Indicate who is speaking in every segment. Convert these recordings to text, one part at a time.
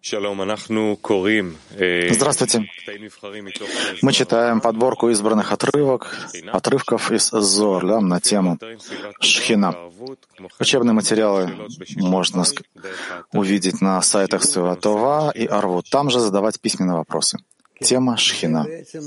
Speaker 1: Здравствуйте. Мы читаем подборку избранных отрывков из Зоар на тему Шхина. Учебные материалы можно увидеть на сайтах Севатова и Арвут. Там же задавать письменные вопросы. Тема Шхина.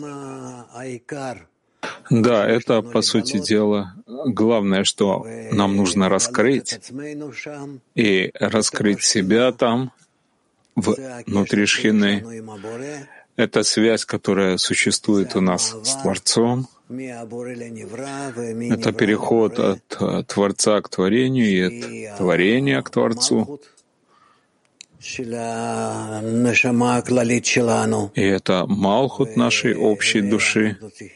Speaker 2: Да, это, по сути дела, главное, что нам нужно раскрыть, и раскрыть себя там, внутри Шхины. Это связь, которая существует у нас с Творцом. Это переход от Творца к творению и от творения к Творцу. И это Малхут нашей общей души.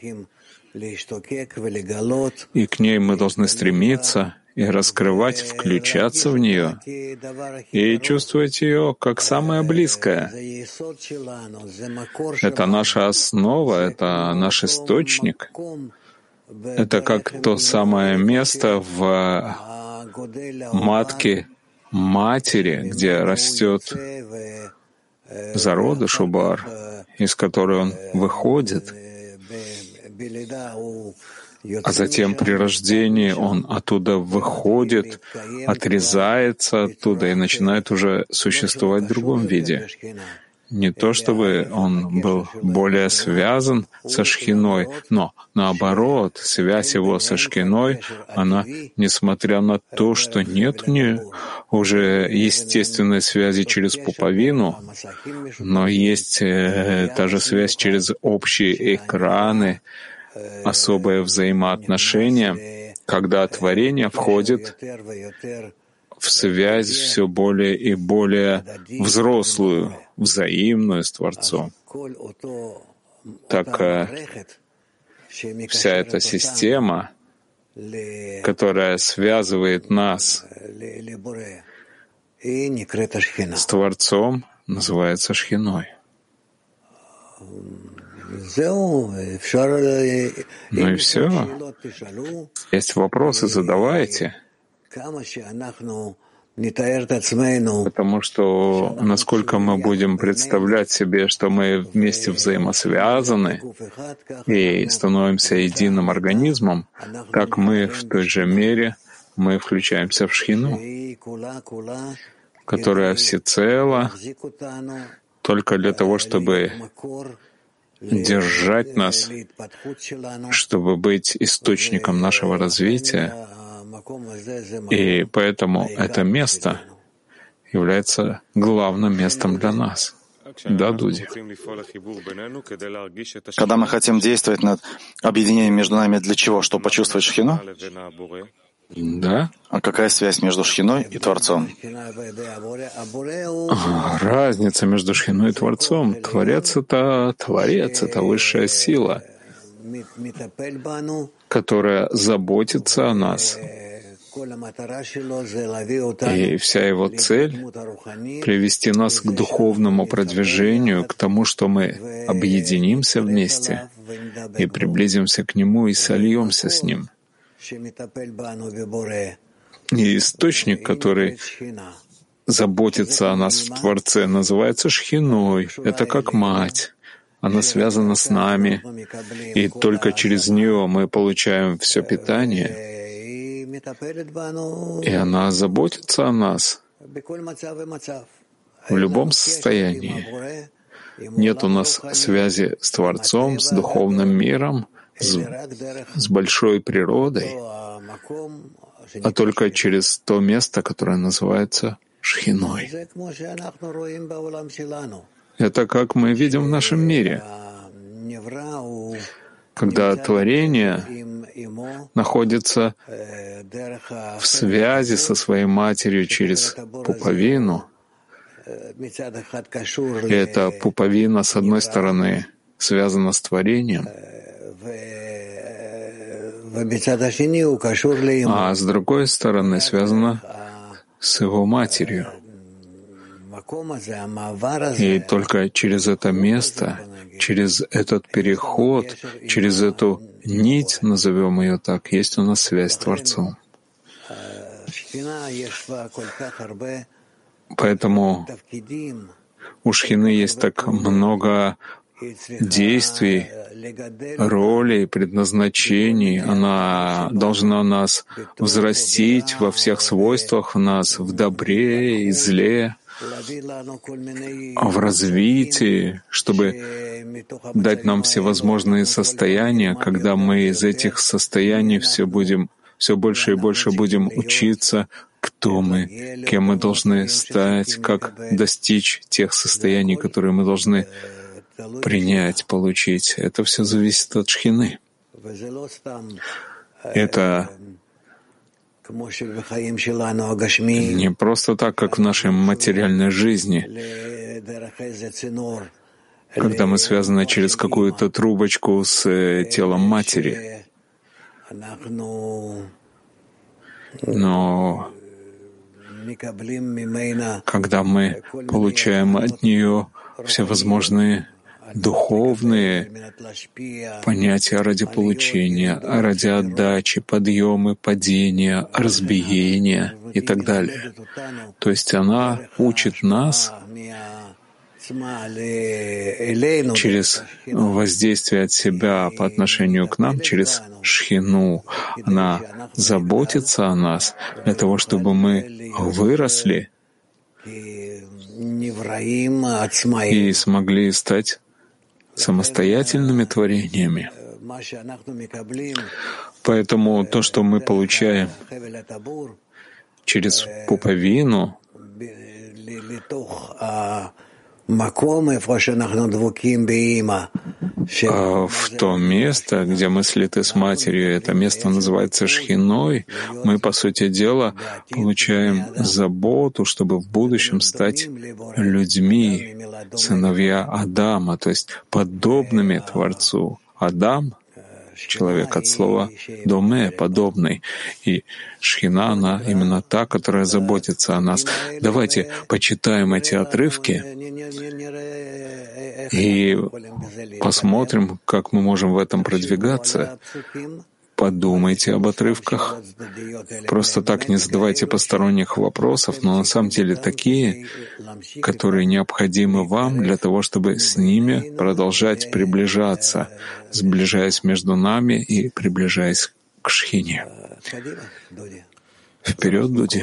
Speaker 2: И к ней мы должны стремиться и раскрывать, включаться в нее и чувствовать ее как самое близкое. Это наша основа, это наш источник. Это как то самое место в матке матери, где растет зародыш Убар, из которой он выходит, а затем при рождении он оттуда выходит, отрезается оттуда и начинает уже существовать в другом виде. Не то чтобы он был более связан со Шхиной, но наоборот, связь его со Шхиной, она, несмотря на то, что нет у нее уже естественной связи через пуповину, но есть та же связь через общие экраны, особое взаимоотношение, когда творение входит в связь все более и более взрослую, взаимную с Творцом. Так вся эта система, которая связывает нас с Творцом, называется Шхиной. Ну и все. Есть вопросы, задавайте. Потому что насколько мы будем представлять себе, что мы вместе взаимосвязаны и становимся единым организмом, так мы в той же мере мы включаемся в Шхину, которая всецело только для того, чтобы держать нас, чтобы быть источником нашего развития. И поэтому это место является главным местом для нас. Да, Дуди?
Speaker 1: Когда мы хотим действовать над объединением между нами, для чего? Чтобы почувствовать Шхину?
Speaker 2: Да.
Speaker 1: А какая связь между Шхиной и Творцом?
Speaker 2: Разница между Шхиной и Творцом. Творец — это высшая сила, которая заботится о нас. И вся его цель — привести нас к духовному продвижению, к тому, что мы объединимся вместе и приблизимся к Нему и сольемся с Ним. И источник, который заботится о нас в Творце, называется Шхиной. Это как мать. Она связана с нами, и только через нее мы получаем все питание. И она заботится о нас в любом состоянии. Нет у нас связи с Творцом, с духовным миром, с большой природой, а только через то место, которое называется Шхиной. Это как мы видим в нашем мире, когда творение находится в связи со своей матерью через пуповину. И эта пуповина, с одной стороны, связана с творением, а с другой стороны связана с его матерью. И только через это место, через этот переход, через эту нить, назовем ее так, есть у нас связь с Творцом. Поэтому у Шхины есть так много действий, ролей, предназначений. Она должна нас взрастить во всех свойствах в нас, в добре и зле, в развитии, чтобы дать нам всевозможные состояния, когда мы из этих состояний все больше и больше будем учиться, кто мы, кем мы должны стать, как достичь тех состояний, которые мы должны принять, получить. Это все зависит от Шхины. Это не просто так, как в нашей материальной жизни, когда мы связаны через какую-то трубочку с телом матери. Но когда мы получаем от нее всевозможные духовные понятия ради получения, ради отдачи, подъемы, падения, разбиения и так далее. То есть она учит нас через воздействие от себя по отношению к нам, через Шхину. Она заботится о нас для того, чтобы мы выросли и смогли стать самостоятельными творениями. Поэтому то, что мы получаем через пуповину, в то место, где мы слиты с матерью, это место называется Шхиной, мы, по сути дела, получаем заботу, чтобы в будущем стать людьми, сыновья Адама, то есть подобными Творцу. Адам — человек от слова «доме», «подобный». И Шхина, она именно та, которая заботится о нас. Давайте почитаем эти отрывки и посмотрим, как мы можем в этом продвигаться. Подумайте об отрывках. Просто так не задавайте посторонних вопросов, но на самом деле такие, которые необходимы вам для того, чтобы с ними продолжать приближаться, сближаясь между нами и приближаясь к Шхине. Вперед, Дуди.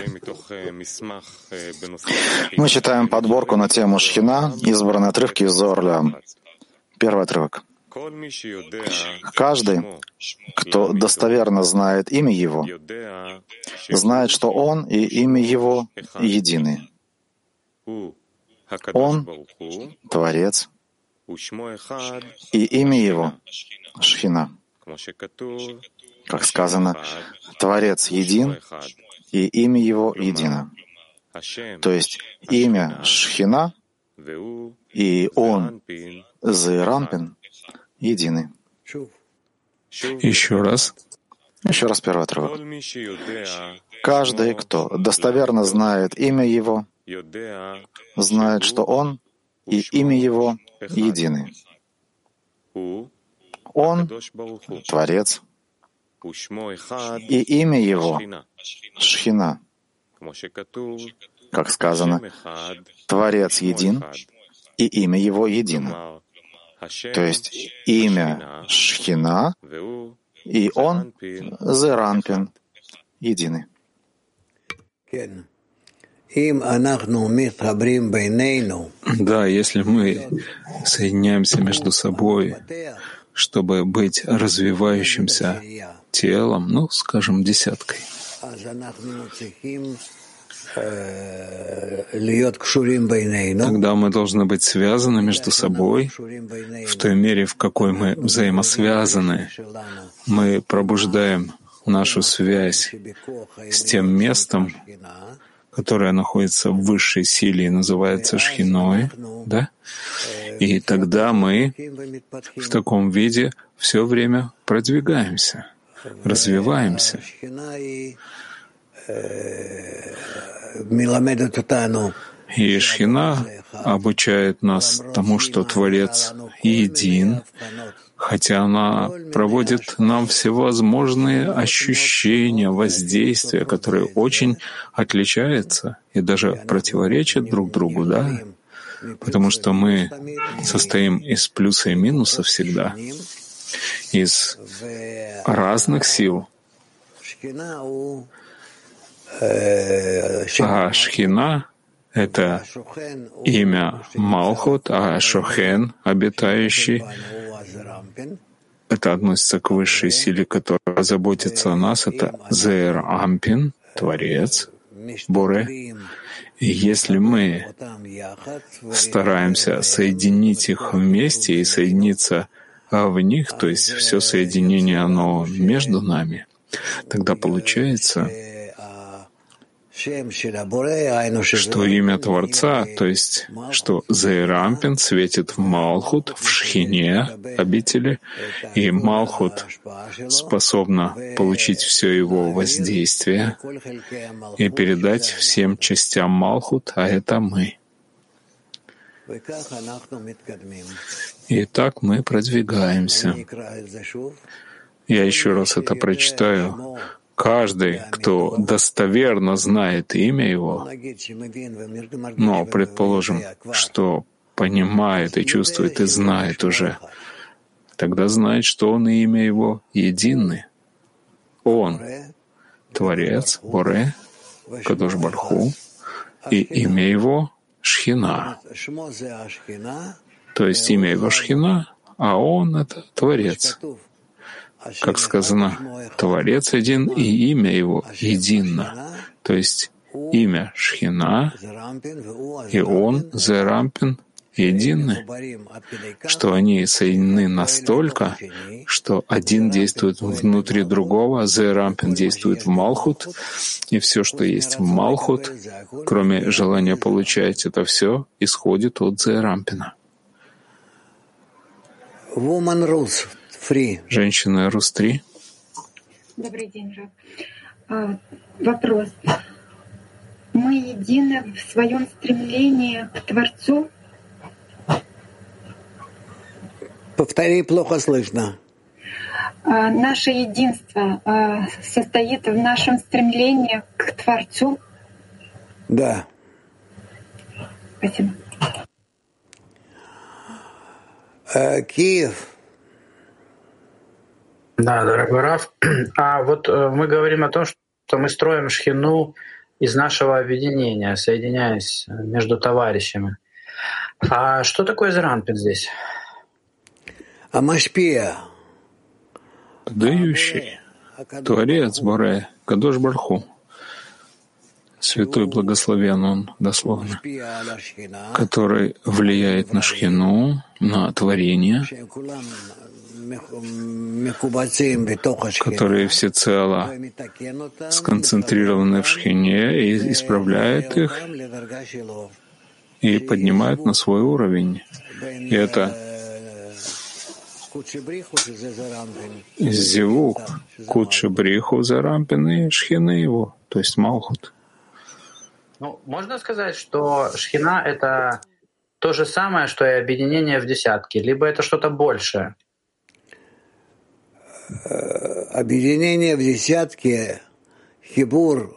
Speaker 1: Мы читаем подборку на тему Шхина, избранные отрывки из Зорля. Первый отрывок. Каждый, кто достоверно знает имя Его, знает, что Он и имя Его едины. Он — Творец, и имя Его — Шхина. Как сказано, Творец един, и имя Его едино. То есть имя Шхина и Он, Зеиранпин, едины.
Speaker 2: Еще раз
Speaker 1: первый отрывок. Каждый, кто достоверно знает имя Его, знает, что Он и имя Его едины. Он — Творец, и имя Его — Шхина. Как сказано, Творец един, и имя Его едино. То есть имя Шхина и Он, Зеиранпин, едины.
Speaker 2: Да, если мы соединяемся между собой, чтобы быть развивающимся телом, скажем, десяткой, тогда мы должны быть связаны между собой в той мере, в какой мы взаимосвязаны. Мы пробуждаем нашу связь с тем местом, которое находится в высшей силе и называется Шхиной, да? И тогда мы в таком виде все время продвигаемся, развиваемся. И Шхина обучает нас тому, что Творец един, хотя она проводит нам всевозможные ощущения, воздействия, которые очень отличаются и даже противоречат друг другу, да? потому что мы состоим из плюса и минуса всегда, из разных сил. А Шхина — это имя Малхут, а Шохен, обитающий, это относится к высшей силе, которая заботится о нас, это Зеэр Ампин, Творец, Боре. И если мы стараемся соединить их вместе и соединиться в них, то есть все соединение, оно между нами, тогда получается, что имя Творца, то есть что Зеэр Ампин светит в Малхут, в Шхине, обители, и Малхут способна получить все его воздействие и передать всем частям Малхут, а это мы. И так мы продвигаемся. Я еще раз это прочитаю. Каждый, кто достоверно знает имя его, но, предположим, что понимает и чувствует и знает уже, тогда знает, что он и имя его едины. Он — Творец, Боре, Кадош Барху, и имя его — Шхина. То есть имя его Шхина, а он — это Творец. Как сказано, Творец один и имя его едино. То есть имя Шхина и он, Зеэр Ампин, едины, что они соединены настолько, что один действует внутри другого, Зеэр Ампин действует в Малхут, и все, что есть в Малхут, кроме желания получать это все, исходит от Зеэр Ампина. Женщина Рус-3.
Speaker 3: Добрый день, Рав. Вопрос. Мы едины в своем стремлении к Творцу?
Speaker 4: Повтори, плохо слышно.
Speaker 3: Наше единство состоит в нашем стремлении к Творцу?
Speaker 4: Да.
Speaker 3: Спасибо.
Speaker 4: Киев.
Speaker 5: Да, дорогой Рав. А вот мы говорим о том, что мы строим шхину из нашего объединения, соединяясь между товарищами. А что такое Зеэр Ампин здесь?
Speaker 2: Дающий, Творец, Боре, Кадош Барху, Святой Благословен Он, дословно, который влияет на Шхину, на творение, которые всецело сконцентрированы в Шхине и исправляет их и поднимает на свой уровень. И это Зивук, Кудши Бриху, Зеэр Ампин и Шхины его, то есть Малхут.
Speaker 5: Ну, можно сказать, что Шхина — это то же самое, что и объединение в десятке, либо это что-то большее?
Speaker 4: Объединение в десятке, хибур,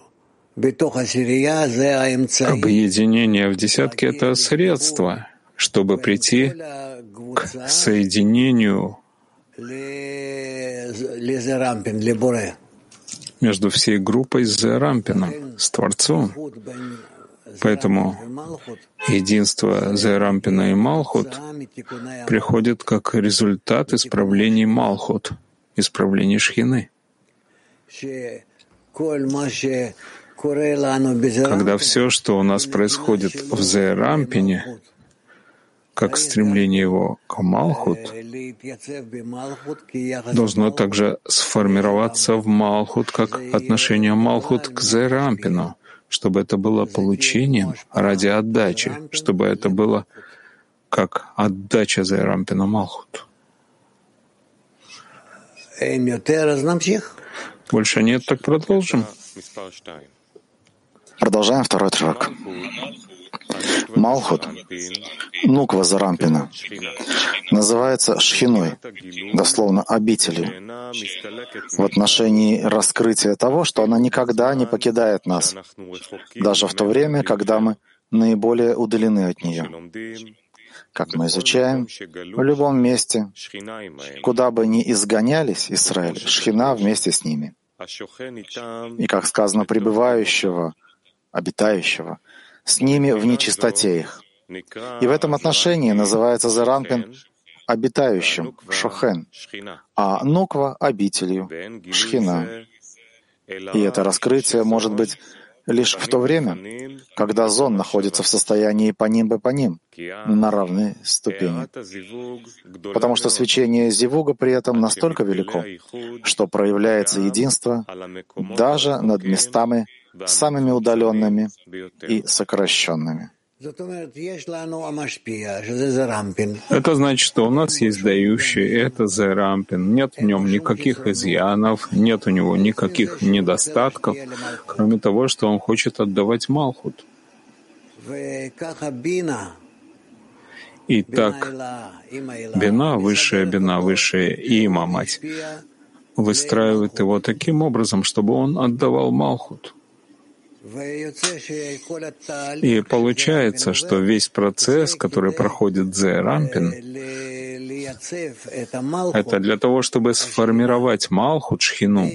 Speaker 2: объединение в десятке — это средство, чтобы прийти к соединению между всей группой с Зеэр Ампином, с Творцом. Поэтому единство Зеэр Ампина и Малхут приходит как результат исправлений Малхут, исправлений Шхины. Когда все, что у нас происходит в Зеэр Ампине, как стремление его к Малхут, должно также сформироваться в Малхут, как отношение Малхут к Зеэр Ампину, чтобы это было получением ради отдачи, чтобы это было как отдача Зеэр Ампина Малхут. Больше нет, так продолжим.
Speaker 1: Продолжаем второй трек. Малхут, нуква Зеэр Ампина, называется Шхиной, дословно обителью, в отношении раскрытия того, что она никогда не покидает нас, даже в то время, когда мы наиболее удалены от нее. Как мы изучаем, в любом месте, куда бы ни изгонялись Израиль, Шхина вместе с ними. И, как сказано, пребывающего, обитающего, с ними в нечистоте их. И в этом отношении называется Зеранпин обитающим, Шохен, а Нуква — обителью, Шхина. И это раскрытие может быть лишь в то время, когда зон находится в состоянии паним-бе-паним, на равной ступени. Потому что свечение зивуга при этом настолько велико, что проявляется единство даже над местами самыми удаленными и сокращенными.
Speaker 2: Это значит, что у нас есть дающий, это Зерампин. Нет в нем никаких изъянов, нет у него никаких недостатков, кроме того, что он хочет отдавать Малхут. И так Бина, высшая Има, мать, выстраивает его таким образом, чтобы он отдавал Малхут. И получается, что весь процесс, который проходит Зерампин, это для того, чтобы сформировать Малхут, Шхину,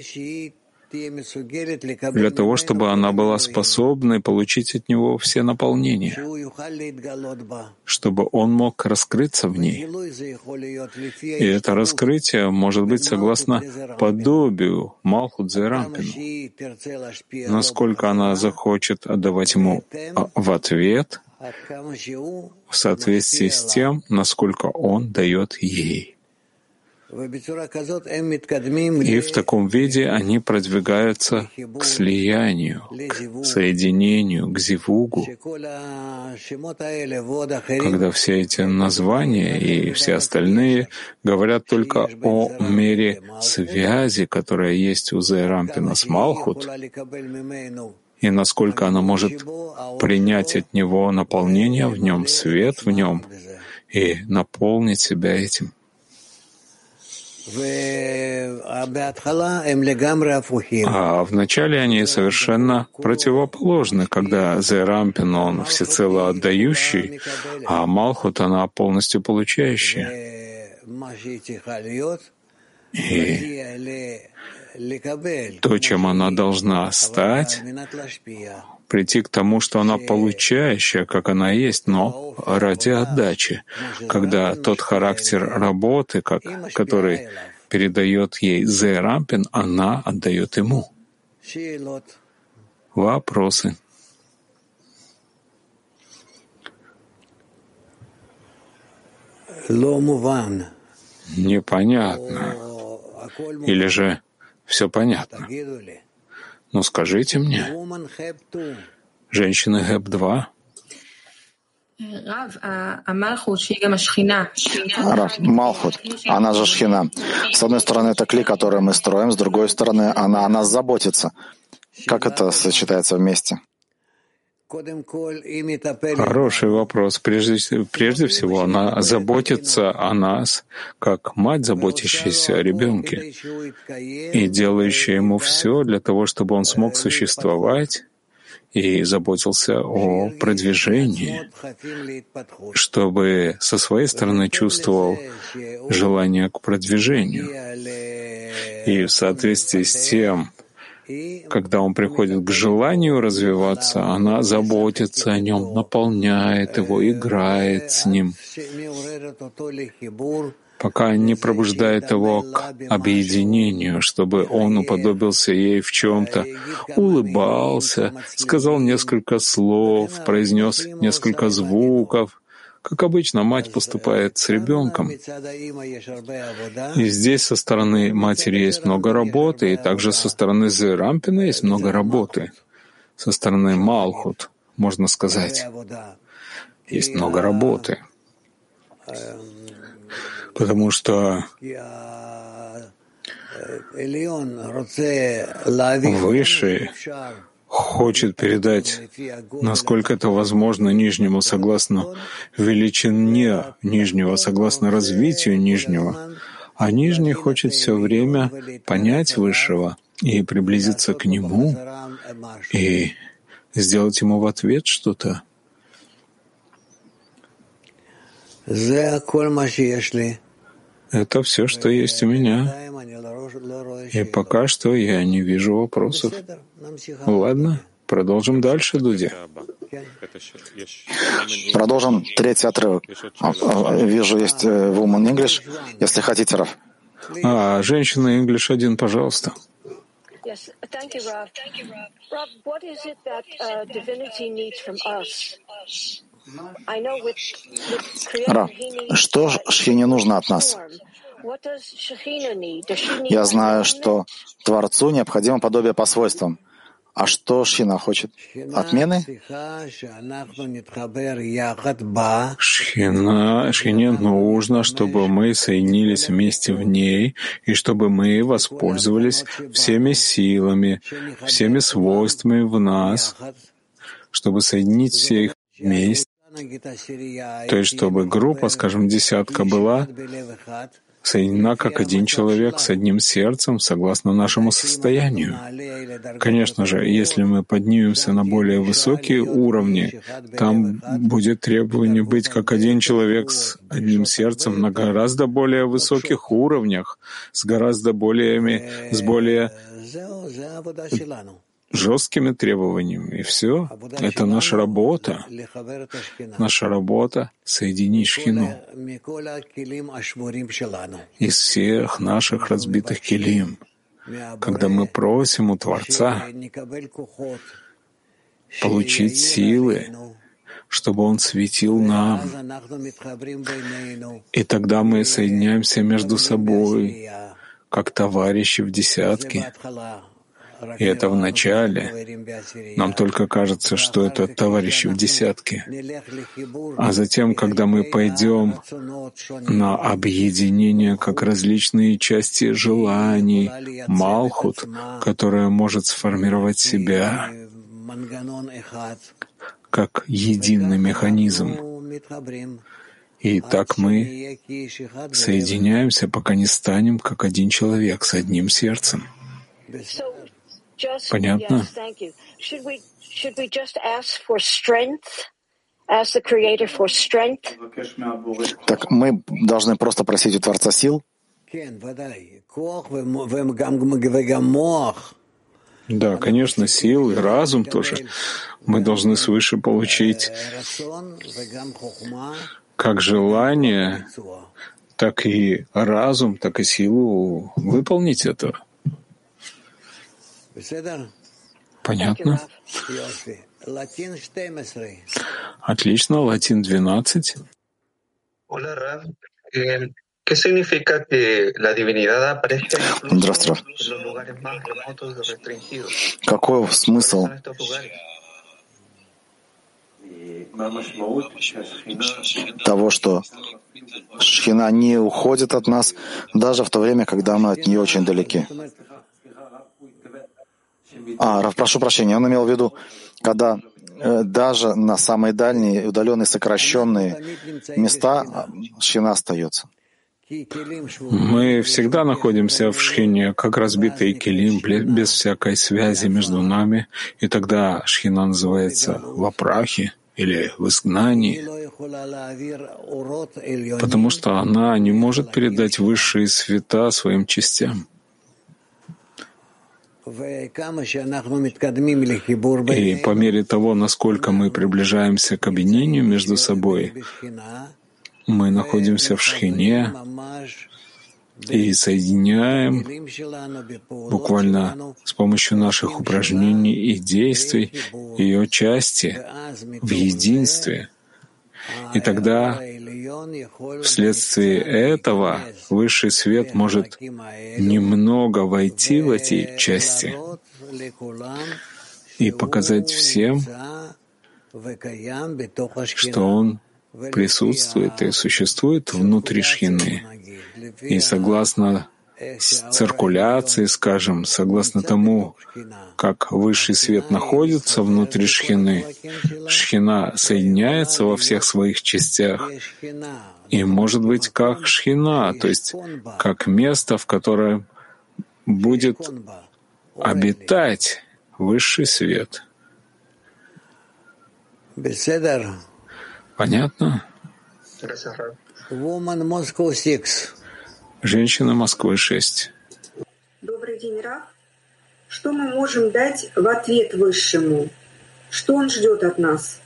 Speaker 2: для того, чтобы она была способной получить от него все наполнения, чтобы он мог раскрыться в ней. И это раскрытие может быть согласно подобию Малхут Зерампину, насколько она захочет отдавать ему в ответ в соответствии с тем, насколько он дает ей. И в таком виде они продвигаются к слиянию, к соединению, к зивугу, когда все эти названия и все остальные говорят только о мере связи, которая есть у Зерампина с Малхут, и насколько она может принять от него наполнение в нем, свет в нем, и наполнить себя этим. А вначале они совершенно противоположны, когда Зерампин, он всецело отдающий, а Малхут, она полностью получающая. И то, чем она должна стать, прийти к тому, что она получающая, как она есть, но ради отдачи, когда тот характер работы, который передает ей Зерампин, она отдает ему. Вопросы? Непонятно. Или же все понятно? Ну, скажите мне. Женщины ГЭП-2.
Speaker 1: Рав, Малхут, она же Шхина. С одной стороны, это кли, который мы строим, с другой стороны, она о нас заботится. Как это сочетается вместе?
Speaker 2: Хороший вопрос. Прежде всего, она заботится о нас, как мать, заботящаяся о ребенке, и делающая ему все для того, чтобы он смог существовать и заботился о продвижении, чтобы со своей стороны чувствовал желание к продвижению. И в соответствии с тем, когда он приходит к желанию развиваться, она заботится о нем, наполняет его, играет с ним, пока не пробуждает его к объединению, чтобы он уподобился ей в чем-то, улыбался, сказал несколько слов, произнес несколько звуков. Как обычно, мать поступает с ребенком. И здесь со стороны матери есть много работы, и также со стороны Зерампина есть много работы. Со стороны Малхут, можно сказать, есть много работы. Потому что Высший хочет передать, насколько это возможно, нижнему согласно величине нижнего, согласно развитию нижнего, а нижний хочет все время понять высшего и приблизиться к нему, и сделать ему в ответ что-то, Это все, что есть у меня. И пока что я не вижу вопросов. Ладно, продолжим дальше, Дуди.
Speaker 1: Продолжим третий отрывок. Вижу, есть Woman English. Если хотите, Раф.
Speaker 2: Женщина English 1, пожалуйста.
Speaker 6: Yes, thank you, Rav. Rav, what is it that divinity needs from us? I know with
Speaker 1: Раф, что Шхине нужно от нас? Я знаю, что Творцу необходимо подобие по свойствам. А что Шхина хочет? Отмены?
Speaker 2: Шхине нужно, чтобы мы соединились вместе в ней, и чтобы мы воспользовались всеми силами, всеми свойствами в нас, чтобы соединить все их вместе. То есть, чтобы группа, скажем, десятка была соединена как один человек с одним сердцем, согласно нашему состоянию. Конечно же, если мы поднимемся на более высокие уровни, там будет требование быть как один человек с одним сердцем на гораздо более высоких уровнях, с более жесткими требованиями. И все. Это наша работа. Наша работа — соединить Шхину из всех наших разбитых келим. Когда мы просим у Творца получить силы, чтобы Он светил нам, и тогда мы соединяемся между собой, как товарищи в десятке. И это в начале. Нам только кажется, что это товарищи в десятке. А затем, когда мы пойдем на объединение как различные части желаний, Малхут, которая может сформировать себя как единый механизм. И так мы соединяемся, пока не станем как один человек с одним сердцем. Понятно?
Speaker 1: Так мы должны просто просить у Творца сил?
Speaker 2: Да, конечно, сил и разум тоже. Мы должны свыше получить как желание, так и разум, так и силу выполнить это. Понятно? Отлично. Латин 12.
Speaker 1: Здравствуйте. Какой смысл того, что Шхина не уходит от нас, даже в то время, когда мы от нее очень далеки? Раф, прошу прощения, он имел в виду, когда даже на самые дальние, удаленные, сокращенные места Шхина остается.
Speaker 2: Мы всегда находимся в Шхине, как разбитый келим, без всякой связи между нами, и тогда Шхина называется в апрахе или в изгнании, потому что она не может передать высшие света своим частям. И по мере того, насколько мы приближаемся к объединению между собой, мы находимся в Шхине и соединяем буквально с помощью наших упражнений и действий ее части в единстве. И тогда вследствие этого высший свет может немного войти в эти части и показать всем, что он присутствует и существует внутри Шхины. И согласно циркуляции, скажем, согласно тому, как высший свет находится внутри Шхины, Шхина соединяется во всех своих частях и может быть как Шхина, то есть как место, в которое будет обитать высший свет. Понятно?
Speaker 4: Woman Moscow 6.
Speaker 2: Женщина Москвы 6.
Speaker 7: Добрый день, Рав. Что мы можем дать в ответ Высшему? Что Он ждет от нас?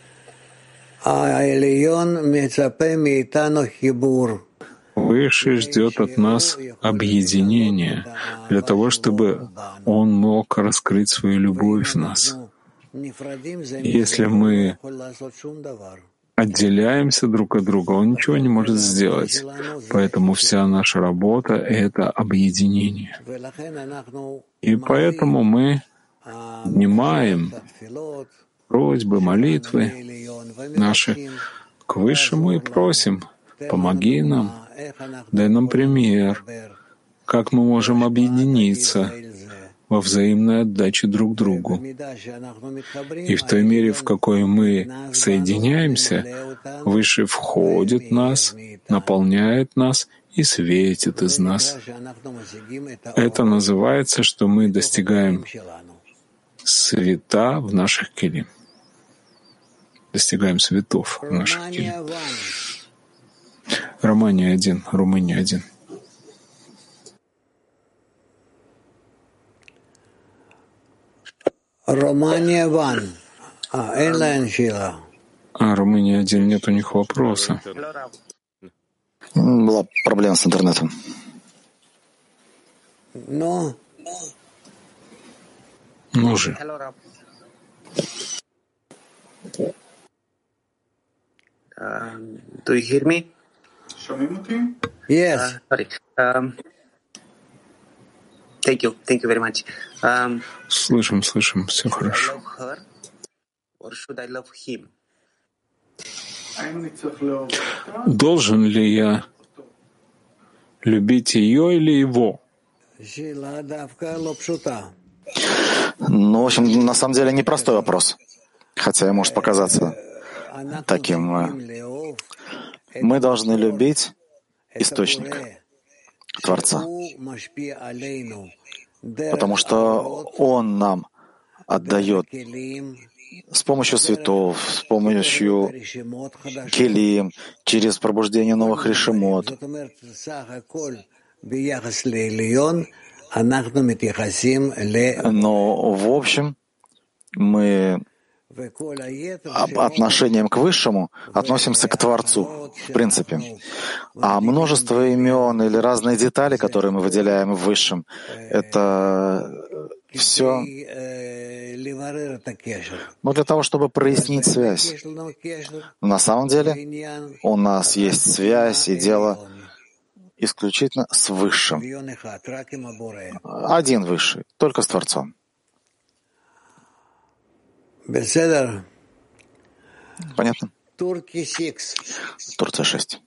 Speaker 2: Высший ждет от нас объединения для того, чтобы Он мог раскрыть свою любовь в нас. Если мы отделяемся друг от друга, Он ничего не может сделать. Поэтому вся наша работа — это объединение. И поэтому мы внимаем просьбы, молитвы наши к Высшему и просим: помоги нам, дай нам пример, как мы можем объединиться во взаимной отдаче друг другу. И в той мере, в какой мы соединяемся, Высший входит в нас, наполняет нас и светит из нас. Это называется, что мы достигаем света в наших келим. Достигаем светов в наших келим. Романия 1, Румыния 1.
Speaker 4: Романия 1.
Speaker 2: Румыния 1, нет у них вопроса.
Speaker 1: Была проблема с интернетом.
Speaker 4: Ну
Speaker 2: же.
Speaker 8: Do you hear me?
Speaker 4: Yes.
Speaker 8: Sorry. Thank you very much.
Speaker 2: Слышим, все хорошо.
Speaker 8: Love her, or should I love him?
Speaker 2: Должен ли я любить ее или его?
Speaker 1: Ну, в общем, на самом деле непростой вопрос, хотя и может показаться таким. Мы должны любить источник Творца, потому что Он нам отдает с помощью светов, с помощью келим, через пробуждение новых решемот. Но в общем мы отношением к Высшему относимся к Творцу, в принципе. А множество имен или разные детали, которые мы выделяем в Высшем, это все для того, чтобы прояснить связь. На самом деле у нас есть связь и дело исключительно с Высшим. Один Высший, только с Творцом. Понятно? Турция 6.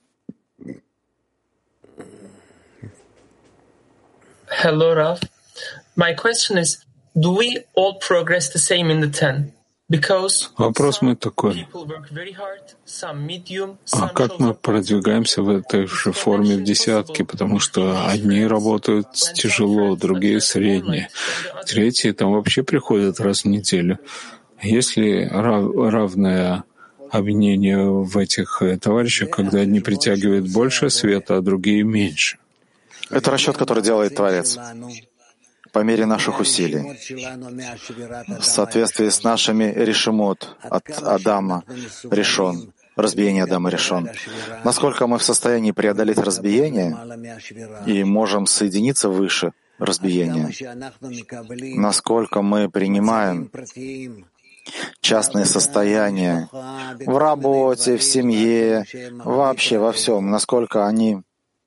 Speaker 9: Hello, Rav. My question is, do we all progress the same in the 10? Because
Speaker 2: вопрос мой такой.
Speaker 9: People work very hard, some medium,
Speaker 2: А как мы продвигаемся в этой же форме в десятке? Потому что одни работают тяжело, другие средние, третьи там вообще приходят раз в неделю. Есть ли равное объединение в этих товарищах, когда одни притягивают больше света, а другие меньше?
Speaker 1: Это расчет, который делает Творец по мере наших усилий, в соответствии с нашими решемот от Адама решен, разбиение Адама решен. Насколько мы в состоянии преодолеть разбиение и можем соединиться выше разбиения, насколько мы принимаем частные состояния в работе, в семье, вообще во всем, насколько они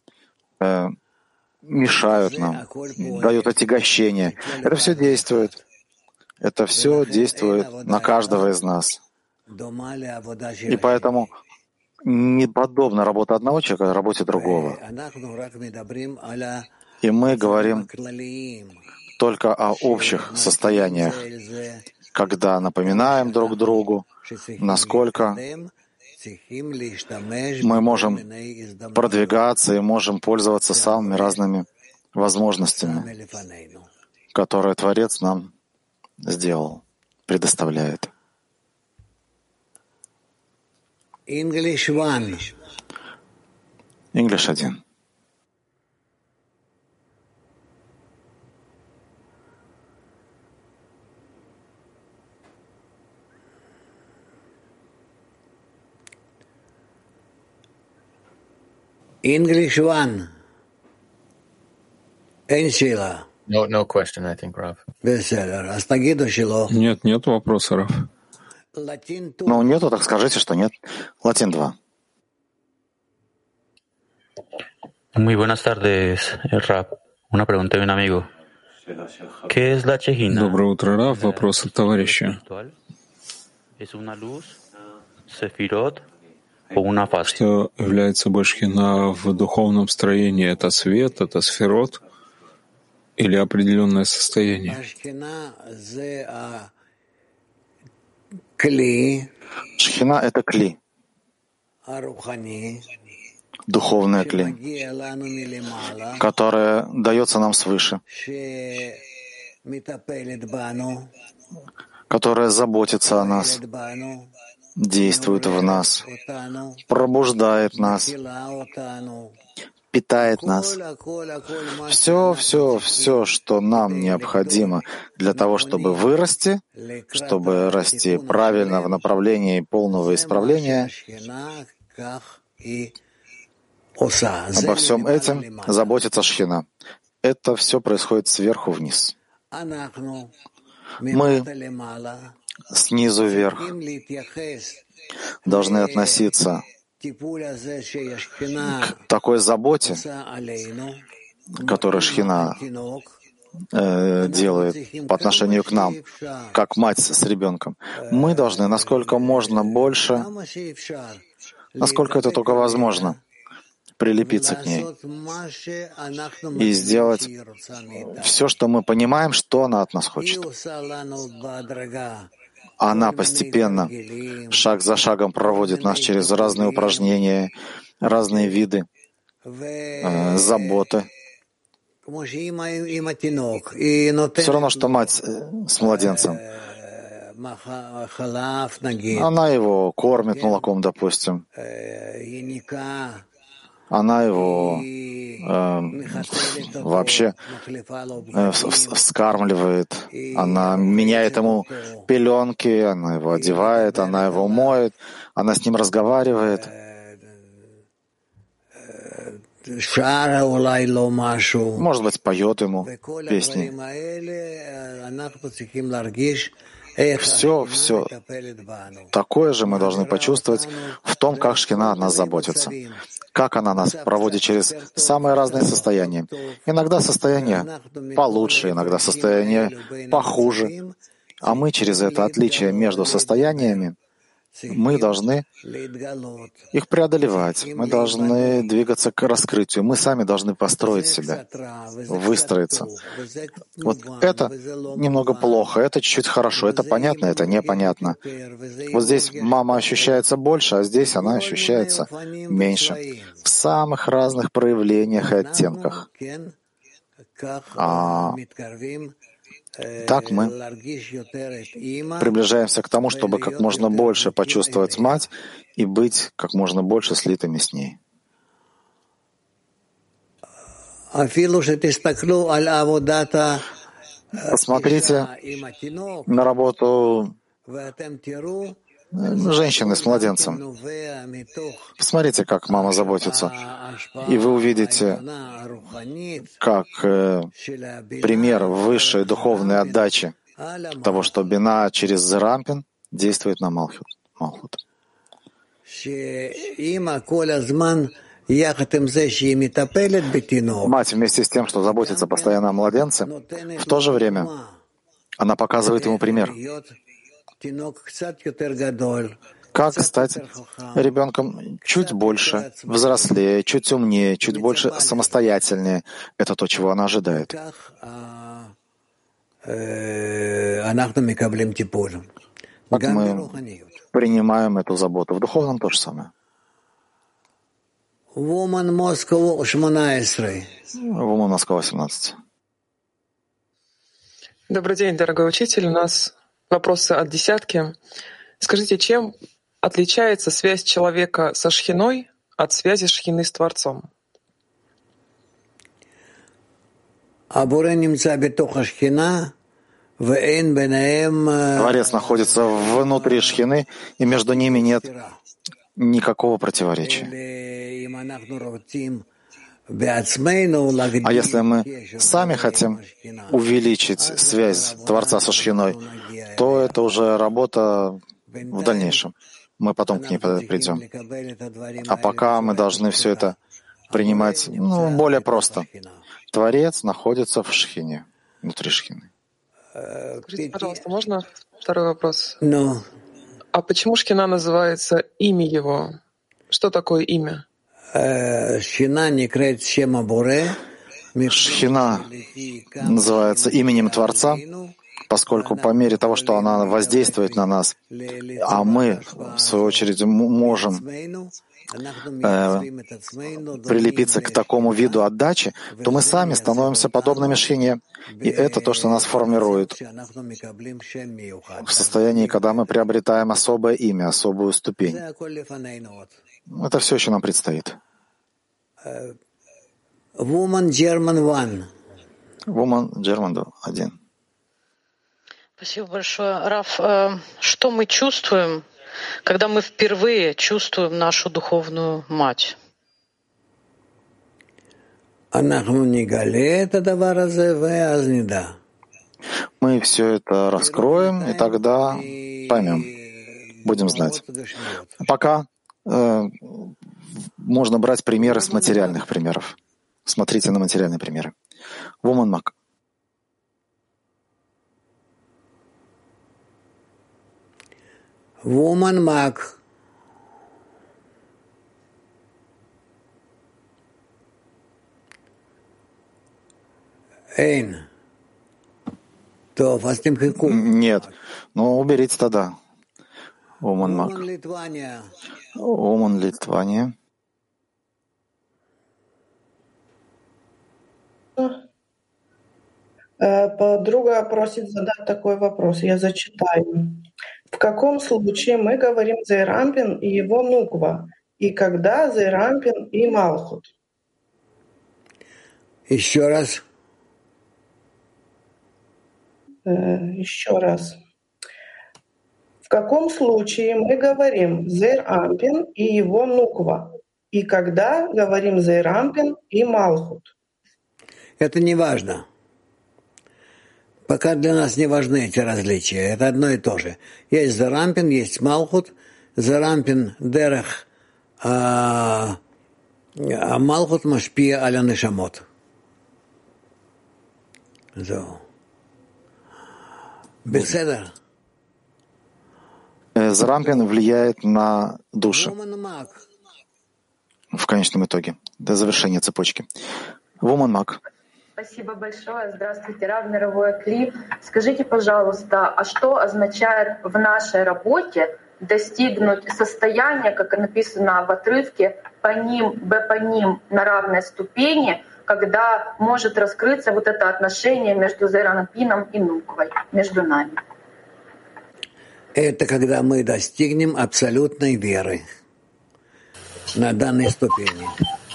Speaker 1: мешают нам, дают отягощение. Это все действует. Это все действует на каждого из нас. И поэтому не подобна работа одного человека работе другого. И мы говорим только о общих состояниях, когда напоминаем друг другу, насколько мы можем продвигаться и можем пользоваться самыми разными возможностями, которые Творец нам сделал, предоставляет. English 1.
Speaker 4: English 1. אין שאלה.
Speaker 10: No question, I think, Rav.
Speaker 4: בסדר, אז תגידו שלא.
Speaker 2: Нет вопроса, Рав.
Speaker 1: Ну, нету, так скажите, что нет. Латин 2.
Speaker 11: Muy buenas tardes, Rab. Una pregunta de un amigo. ¿Qué es la Shejina?
Speaker 2: Доброе утро, Рав. Вопрос от товарища.
Speaker 11: ¿Es una luz, sefirot o una fase?
Speaker 2: Что является собой Шхина в духовном строении? Это свет, это сферот или определенное состояние?
Speaker 1: Шхина — это кли, духовное кли, которое дается нам свыше, которое заботится о нас, действует в нас, пробуждает нас, питает нас. Все, что нам необходимо для того, чтобы вырасти, чтобы расти правильно в направлении полного исправления, обо всем этим заботится Шхина. Это все происходит сверху вниз. Мы снизу вверх должны относиться к такой заботе, которую Шхина делает по отношению к нам, как мать с ребенком. Мы должны, насколько можно больше, насколько это только возможно, прилепиться к ней и сделать все, что мы понимаем, что она от нас хочет. Она постепенно, шаг за шагом проводит нас через разные упражнения, разные виды заботы. Все равно, что мать с младенцем. Она его кормит молоком, допустим. Она его вообще вскармливает, она меняет ему пеленки, она его одевает, она его моет, она с ним разговаривает. Может быть, поет ему песни. Все такое же мы должны почувствовать в том, как Шхина о нас заботится, как она нас проводит через самые разные состояния. Иногда состояние получше, иногда состояние похуже. А мы через это отличие между состояниями, мы должны их преодолевать, мы должны двигаться к раскрытию, мы сами должны построить себя, выстроиться. Вот это немного плохо, это чуть-чуть хорошо, это понятно, это непонятно. Вот здесь мама ощущается больше, а здесь она ощущается меньше. В самых разных проявлениях и оттенках. Так мы приближаемся к тому, чтобы как можно больше почувствовать мать и быть как можно больше слитыми с ней. Посмотрите на работу женщины с младенцем. Посмотрите, как мама заботится. И вы увидите, как пример высшей духовной отдачи того, что Бина через Зерампин действует на Малхут. Мать вместе с тем, что заботится постоянно о младенце, в то же время она показывает ему пример. Как стать ребенком чуть больше, взрослее, чуть умнее, чуть больше самостоятельнее. Это то, чего она ожидает. Так мы принимаем эту заботу. В духовном то же самое.
Speaker 4: Woman Moscow 18.
Speaker 1: Woman Москва 18.
Speaker 12: Добрый день, дорогой учитель. У нас вопросы от десятки. Скажите, чем отличается связь человека со Шхиной от связи Шхины с Творцом.
Speaker 1: Творец находится внутри Шхины, и между ними нет никакого противоречия. А если мы сами хотим увеличить связь Творца со Шхиной, то это уже работа в дальнейшем. Мы потом к ней придем. А пока мы должны все это принимать более просто. Творец находится в Шхине, внутри Шхины.
Speaker 12: Скажите, пожалуйста, можно второй вопрос? А почему Шхина называется имя его? Что такое имя?
Speaker 1: Шхина называется именем Творца, поскольку по мере того, что она воздействует на нас, а мы, в свою очередь, можем прилепиться к такому виду отдачи, то мы сами становимся подобными Шхине. И это то, что нас формирует в состоянии, когда мы приобретаем особое имя, особую ступень. Это все еще нам предстоит.
Speaker 4: Woman German
Speaker 1: 1.
Speaker 13: Спасибо большое. Раф, что мы чувствуем, когда мы впервые чувствуем нашу духовную мать?
Speaker 1: Мы все это раскроем, и тогда поймем, будем знать. Пока можно брать примеры с материальных примеров. Смотрите на материальные примеры. Woman Mag.
Speaker 4: Woman Mag.
Speaker 1: Нет, но уберите тогда. Woman Mag. Woman Литвания.
Speaker 14: Подруга просит задать такой вопрос. Я зачитаю. В каком случае мы говорим Зейрампин и его Нуква? И когда Зейрампин и Малхут?
Speaker 4: Еще раз.
Speaker 14: Еще раз. В каком случае мы говорим Зейрампин и его Нуква? И когда говорим Зейрампин и Малхут?
Speaker 4: Это не важно. Пока для нас не важны эти различия. Это одно и то же. Есть Зейрампин, есть Малхут. Зейрампин дерех, а Малхут машпия аля нешамот. Беседер.
Speaker 1: Зейрампин влияет на души в конечном итоге, до завершения цепочки. Woman Mag.
Speaker 15: Спасибо большое. Здравствуйте, Рав, мировой Кли. Скажите, пожалуйста, а что означает в нашей работе достигнуть состояния, как написано в отрывке, паним, бепаним на равной ступени, когда может раскрыться вот это отношение между Зейрампином и Нуквой, между нами?
Speaker 4: Это когда мы достигнем абсолютной веры на данной ступени.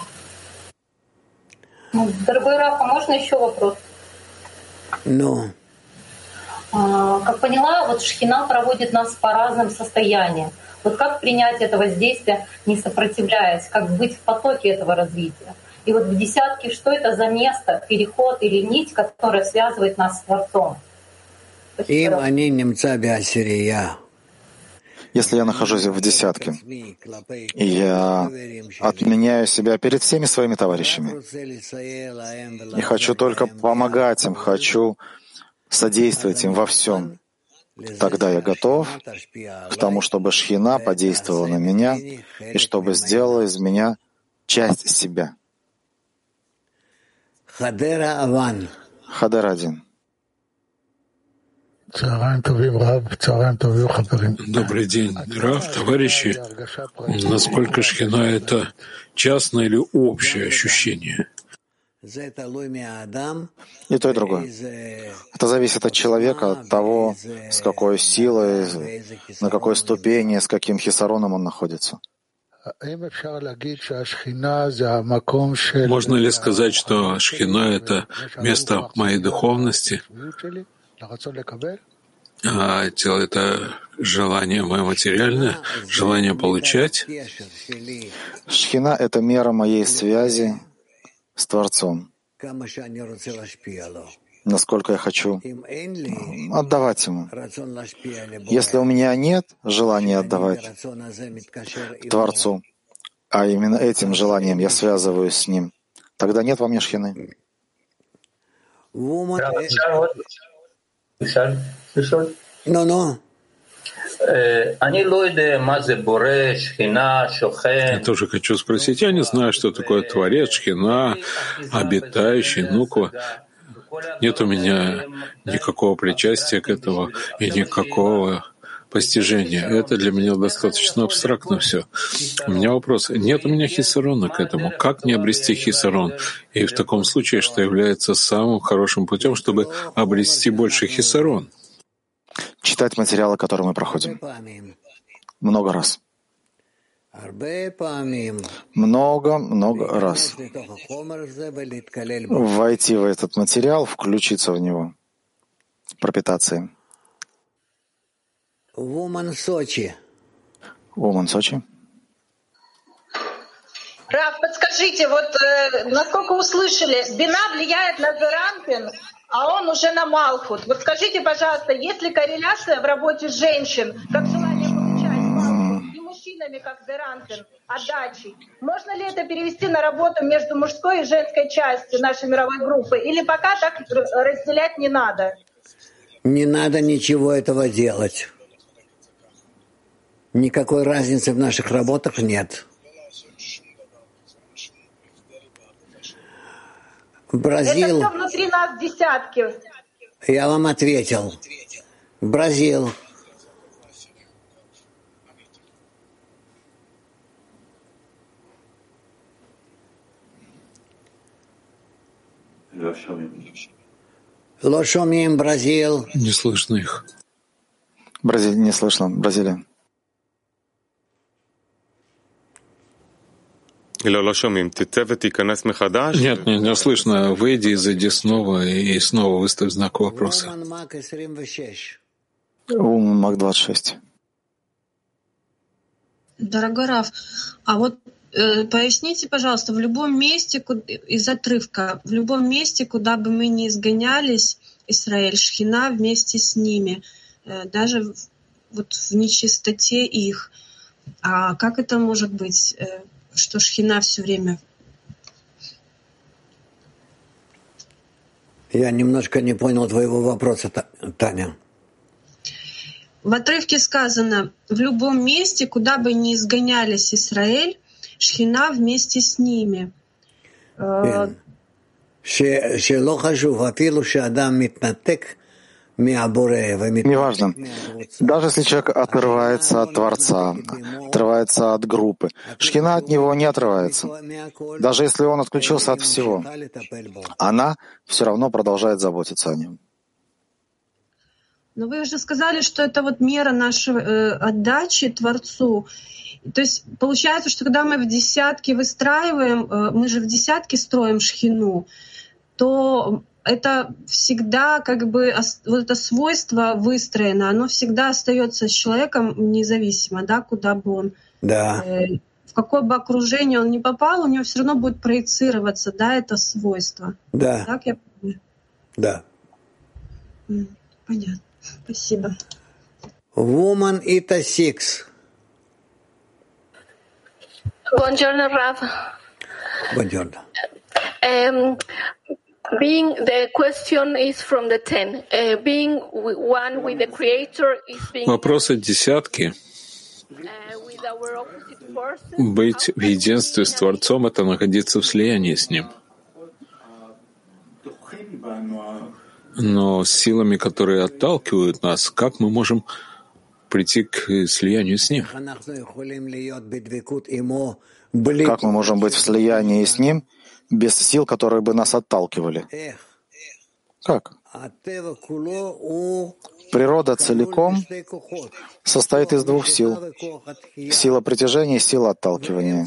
Speaker 16: Дорогой Раф, а можно еще вопрос?
Speaker 4: Ну.
Speaker 16: Как поняла, вот Шхина проводит нас по разным состояниям. Вот как принять это воздействие, не сопротивляясь, как быть в потоке этого развития? И вот в десятке, что это за место, переход или нить, которая связывает нас с Творцом?
Speaker 4: Им они немца биасирия.
Speaker 1: Если я нахожусь в десятке, и я отменяю себя перед всеми своими товарищами, и хочу только помогать им, хочу содействовать им во всем, тогда я готов к тому, чтобы Шхина подействовала на меня и чтобы сделала из меня часть себя.
Speaker 4: Хадера 1.
Speaker 2: Добрый день, Рав, товарищи. Насколько Шхина — это частное или общее ощущение?
Speaker 1: И то, и другое. Это зависит от человека, от того, с какой силой, на какой ступени, с каким хисароном он находится.
Speaker 2: Можно ли сказать, что Шхина — это место моей духовности, а тело — это желание мое материальное, желание получать?
Speaker 1: Шхина — это мера моей связи с Творцом. Насколько я хочу отдавать Ему. Если у меня нет желания отдавать Творцу, а именно этим желанием я связываюсь с Ним, тогда нет во мне Шхины.
Speaker 2: Я тоже хочу спросить. Я не знаю, что такое Творец, Шхина, обитающий, Нуква. Нет у меня никакого причастия к этому и никакого постижения. Это для меня достаточно абстрактно все. У меня вопрос. Нет у меня хисарона к этому. Как мне обрести хисарон? И в таком случае, что является самым хорошим путем, чтобы обрести больше хисарон?
Speaker 1: Читать материалы, которые мы проходим. Много раз. Много раз. Войти в этот материал, включиться в него, пропитаться им. Woman Сочи.
Speaker 17: Рав, подскажите, вот насколько услышали, Бина влияет на Зеранпин, а он уже на Малхут. Вот скажите, пожалуйста, есть ли корреляция в работе женщин, как желание получать Малхут, и мужчинами, как Зеранпин, отдачей? Можно ли это перевести на работу между мужской и женской частью нашей мировой группы? Или пока так разделять не надо?
Speaker 4: Не надо ничего этого делать. Никакой разницы в наших работах нет. Бразил.
Speaker 17: Это все внутри нас десятки.
Speaker 4: Я вам ответил. Бразил. Лошомим, Бразил.
Speaker 2: Не слышно их.
Speaker 1: Бразилия, не слышно. Бразилия.
Speaker 2: Нет, не слышно. Выйди и зайди снова, и снова выставь знак вопроса.
Speaker 1: Мак 26.
Speaker 18: Дорогой Рав, а вот поясните, пожалуйста, в любом месте, из отрывка, в любом месте, куда бы мы ни изгонялись, Исраэль, Шхина вместе с ними, даже вот в нечистоте их. А как это может быть, что Шхина все время?
Speaker 4: Я немножко не понял твоего вопроса, Таня.
Speaker 18: В отрывке сказано, в любом месте, куда бы ни изгонялись Исраэль, Шхина вместе с ними.
Speaker 1: Неважно. Даже если человек отрывается от Творца, отрывается от группы, Шхина от него не отрывается. Даже если он отключился от всего, она все равно продолжает заботиться о нем.
Speaker 18: Но вы уже сказали, что это вот мера нашей отдачи Творцу. То есть получается, что когда мы в десятке выстраиваем, мы же в десятке строим Шхину, то это всегда как бы вот это свойство выстроено, оно всегда остается с человеком независимо, да, куда бы он, в какое бы окружение он ни попал, у него все равно будет проецироваться, да, это свойство.
Speaker 4: Да.
Speaker 18: Так я понимаю?
Speaker 4: Да.
Speaker 18: Понятно. Спасибо.
Speaker 4: Woman Ita 6.
Speaker 6: Buongiorno, Rav.
Speaker 4: Buongiorno.
Speaker 6: Being the question is from the 10. Being one with the Creator is being.
Speaker 2: Вопрос от десятки. Быть в единстве с Творцом — это находиться в слиянии с Ним. Но с силами, которые отталкивают нас, как мы можем прийти к слиянию с Ним?
Speaker 1: Как мы можем быть в слиянии с Ним без сил, которые бы нас отталкивали? Как? Природа целиком состоит из двух сил. Сила притяжения и сила отталкивания.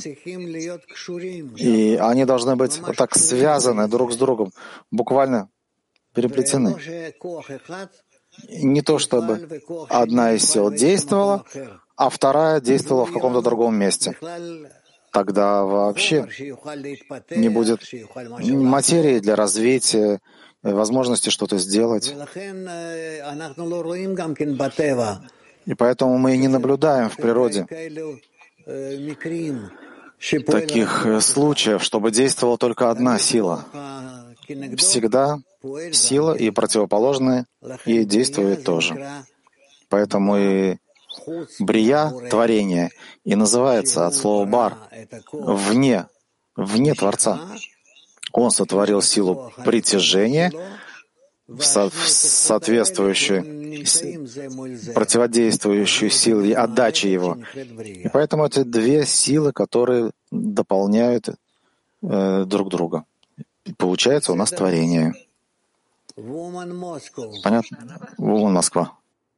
Speaker 1: И они должны быть так связаны друг с другом, буквально переплетены. Не то чтобы одна из сил действовала, а вторая действовала в каком-то другом месте. Тогда вообще не будет материи для развития, возможности что-то сделать. И поэтому мы и не наблюдаем в природе таких случаев, чтобы действовала только одна сила. Всегда сила и противоположные и действуют тоже. Поэтому и брия, творение, и называется от слова бар, вне Творца. Он сотворил силу притяжения, соответствующую, противодействующую силе отдачи его. И поэтому это две силы, которые дополняют друг друга. И получается у нас творение. Понятно? Вон Москва.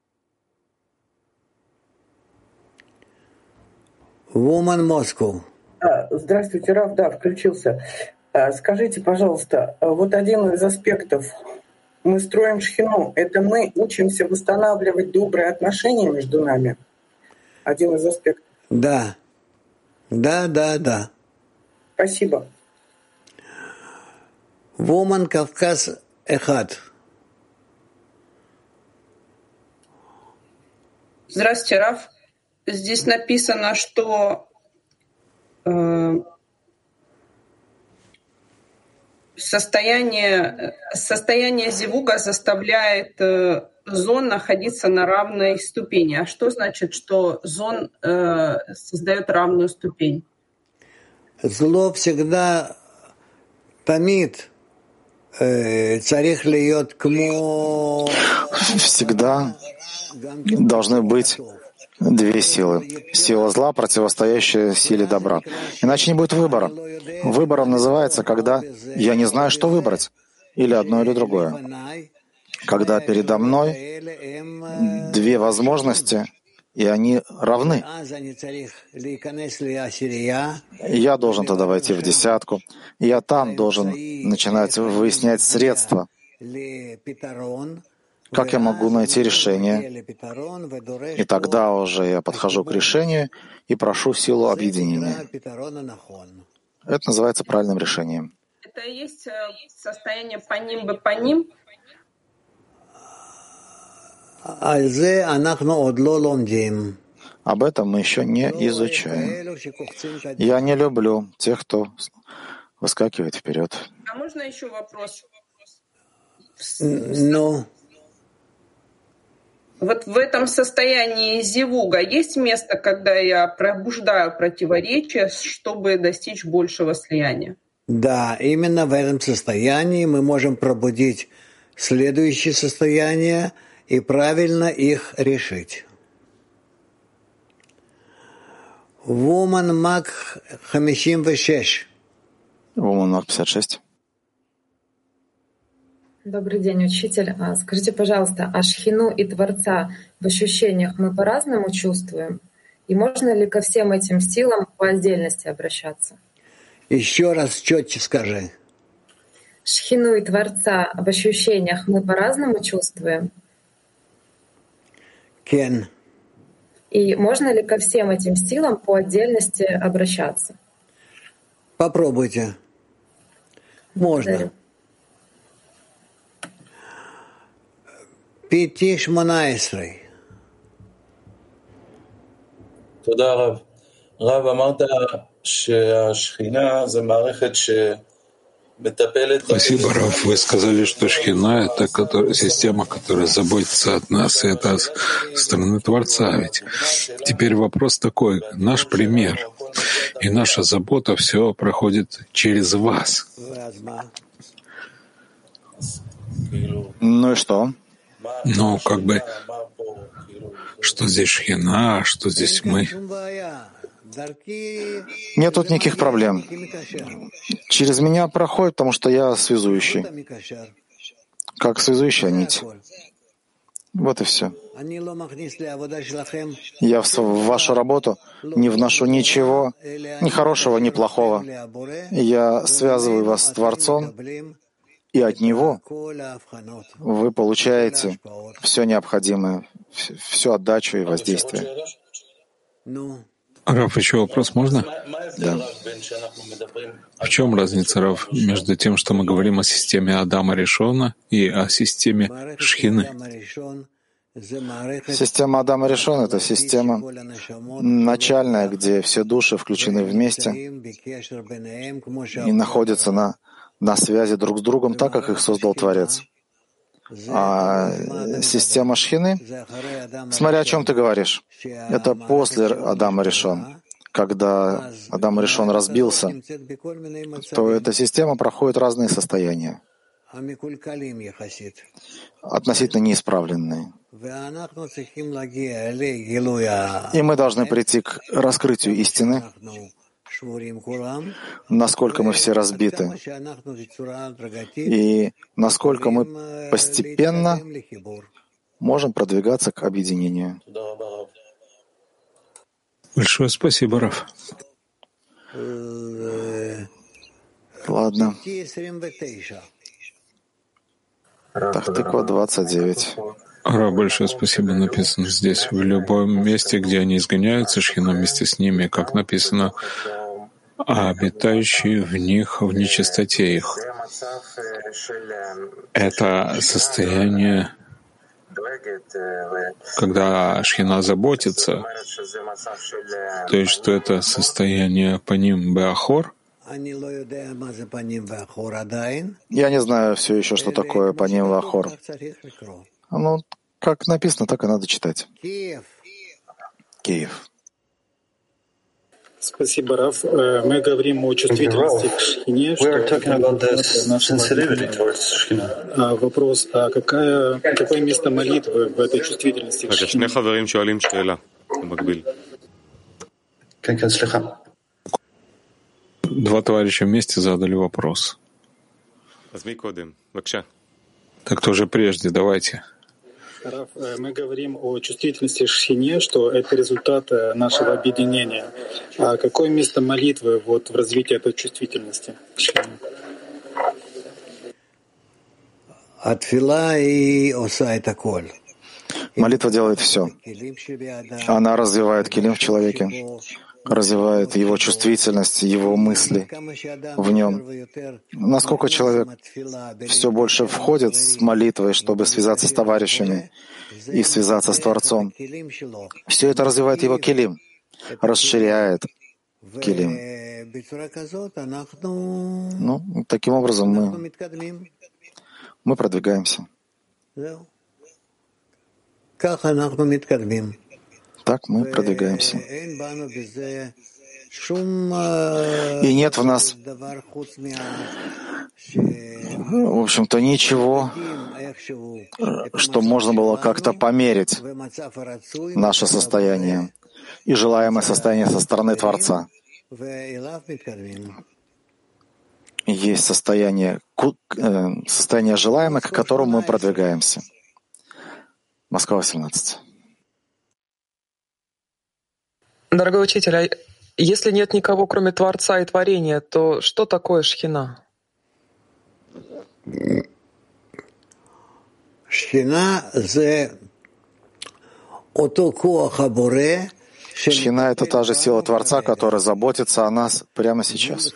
Speaker 4: Woman Moscow.
Speaker 14: Здравствуйте, Рав, да, включился. Скажите, пожалуйста, вот один из аспектов. Мы строим шхину. Это мы учимся восстанавливать добрые отношения между нами? Один из аспектов.
Speaker 4: Да. Да.
Speaker 14: Спасибо.
Speaker 4: Woman Кавказ Эхад.
Speaker 19: Здравствуйте, Рав. Здесь написано, что состояние зивуга заставляет зон находиться на равной ступени. А что значит, что зон создает равную ступень?
Speaker 4: Зло всегда томит.
Speaker 1: Всегда должны быть две силы. Сила зла, противостоящая силе добра. Иначе не будет выбора. Выбором называется, когда я не знаю, что выбрать. Или одно, или другое. Когда передо мной две возможности, и они равны. Я должен тогда войти в десятку. И я там должен начинать выяснять средства. Как я могу найти решение? И тогда уже я подхожу к решению и прошу силу объединения. Это называется правильным решением.
Speaker 19: Это и есть состояние паним бы паним?
Speaker 1: Об этом мы еще не изучаем. Я не люблю тех, кто выскакивает вперед.
Speaker 19: А можно еще вопрос? Вот в этом состоянии зивуга есть место, когда я пробуждаю противоречия, чтобы достичь большего слияния?
Speaker 4: Да, именно в этом состоянии мы можем пробудить следующее состояние и правильно их решить. Woman Mag 56.
Speaker 1: Woman Mag 56.
Speaker 20: Добрый день, учитель. Скажите, пожалуйста, а шхину и Творца в ощущениях мы по-разному чувствуем? И можно ли ко всем этим силам по отдельности обращаться?
Speaker 4: Еще раз четче скажи.
Speaker 20: Шхину и Творца в ощущениях мы по-разному чувствуем?
Speaker 4: Кен.
Speaker 20: И можно ли ко всем этим силам по отдельности обращаться?
Speaker 4: Попробуйте. Можно.
Speaker 20: Благодарю.
Speaker 4: 5-18.
Speaker 21: תודה רב. רב, אמרת שהשכינה זה מערכת שמטפלת...
Speaker 2: Спасибо, Раф. Вы сказали, что шхина — это система, которая заботится от нас, и это с стороны Творца. Ведь теперь вопрос такой, наш пример и наша забота, все проходит через вас.
Speaker 1: Ну и что?
Speaker 2: Ну, как бы, что здесь шхина, что здесь мы.
Speaker 1: Нет тут никаких проблем. Через меня проходит, потому что я связующий. как связующая нить. Вот и все. Я в вашу работу не вношу ничего, ни хорошего, ни плохого. Я связываю вас с Творцом, и от Него вы получаете все необходимое, всю отдачу и воздействие.
Speaker 2: Рав, еще вопрос можно?
Speaker 1: Да.
Speaker 2: В чем разница, Рав, между тем, что мы говорим о системе Адама Ришона и о системе Шхины?
Speaker 1: Система Адама Ришон — это система начальная, где все души включены вместе и находятся на связи друг с другом, так как их создал Творец. А система Шхины, смотря о чем ты говоришь, это после Адама Ришон. Когда Адам Ришон разбился, то эта система проходит разные состояния, относительно неисправленные. И мы должны прийти к раскрытию истины, насколько мы все разбиты, и насколько мы постепенно можем продвигаться к объединению.
Speaker 2: Большое спасибо, Рав.
Speaker 1: Ладно. Тахтыква 29.
Speaker 2: Рав, большое спасибо. Написано здесь: в любом месте, где они изгоняются, Шхина вместе с ними, как написано, а обитающие в них в нечистоте их. Это состояние, когда Шхина заботится, то есть что это состояние паним беахор.
Speaker 1: Я не знаю все еще, что такое паним беахор. Ну, как написано, так и надо читать. Киев.
Speaker 3: Спасибо, Раф. Мы говорим о чувствительности к Шхине. Вопрос, а какое место молитвы в этой чувствительности к Шхине?
Speaker 2: Два товарища вместе задали вопрос. Так кто же прежде? Давайте.
Speaker 3: Раф, мы говорим о чувствительности Шхине, что это результат нашего объединения. А какое место молитвы в развитии этой чувствительности к Шхине?
Speaker 1: Молитва делает все. Она развивает килим в человеке, развивает его чувствительность, его мысли в нем. Насколько человек все больше входит с молитвой, чтобы связаться с товарищами и связаться с Творцом, все это развивает его килим, расширяет килим. Ну, таким образом мы продвигаемся. Так мы продвигаемся. И нет в нас, в общем-то, ничего, что можно было как-то померить наше состояние и желаемое состояние со стороны Творца. Есть состояние желаемое, к которому мы продвигаемся. Москва, 18.
Speaker 12: Дорогой учитель, а если нет никого, кроме Творца и Творения, то что такое Шхина?
Speaker 1: Шхина — это та же сила Творца, которая заботится о нас прямо сейчас.